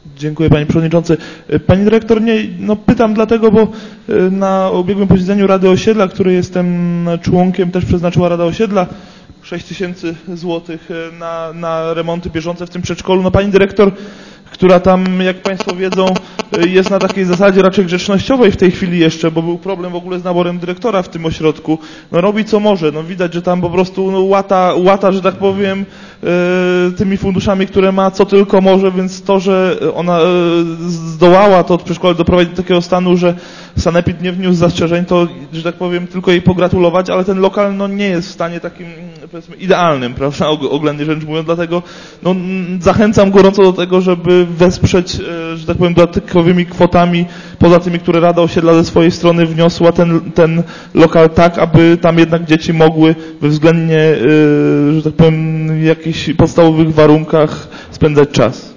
Dziękuję Panie Przewodniczący. Pani Dyrektor, pytam dlatego, bo na ubiegłym posiedzeniu Rady Osiedla, której jestem członkiem, też przeznaczyła Rada Osiedla 6000 złotych na remonty bieżące w tym przedszkolu. No Pani Dyrektor, która tam, jak Państwo wiedzą, jest na takiej zasadzie raczej grzecznościowej w tej chwili jeszcze, bo był problem w ogóle z naborem dyrektora w tym ośrodku. No robi co może, no widać, że tam po prostu łata, że tak powiem, tymi funduszami, które ma, co tylko może, więc to, że ona zdołała to przedszkole doprowadzić do takiego stanu, że sanepid nie wniósł zastrzeżeń, to, że tak powiem, tylko jej pogratulować, ale ten lokal nie jest w stanie takim, powiedzmy, idealnym, prawda, oględnie rzecz mówiąc, dlatego zachęcam gorąco do tego, żeby wesprzeć, że tak powiem, dodatkowymi kwotami, poza tymi, które Rada Osiedla ze swojej strony wniosła, ten lokal tak, aby tam jednak dzieci mogły we względnie, że tak powiem, jakichś podstawowych warunkach spędzać czas.